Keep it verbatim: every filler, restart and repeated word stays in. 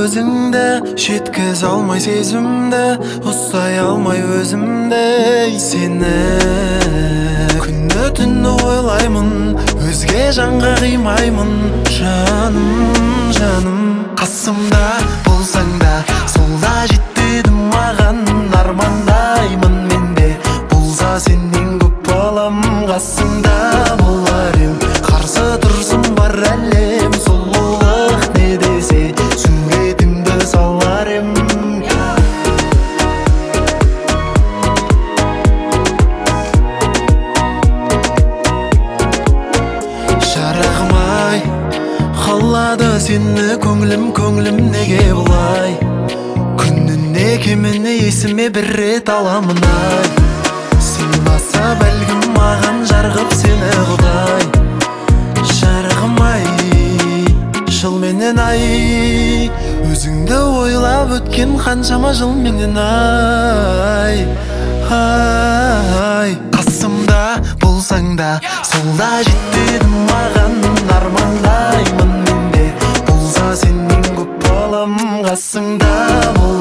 өзіңді, жеткізе алмай сезімді, ұстай алмай өзімді. Сені күні түні ойлаймын, өзге жанға қимаймын. Жаным, жаным, қасымда болсаң да, солда жетпеді маған. Армандаймын менде, болса сенен көп балам. Қасымда болар ем, қарсы тұрсын бар әлем. Сұлулық не десе, суретіңді салар ем. Шарағым-ай, қалады сені көңілім, көңілім неге бұлай? Күніне кеміне есіме бір рет аламын ай. Сен баса бәлкім маған жарғып сені құдай. Шарағым-ай, жыл менен ай, өзіңді ойлап өткен қаншама жыл менен ай. Ай, қасымда болсаң да, солда жетпеді маған. Армандаймын менде, болса сенен көп балам. Қасыңда бол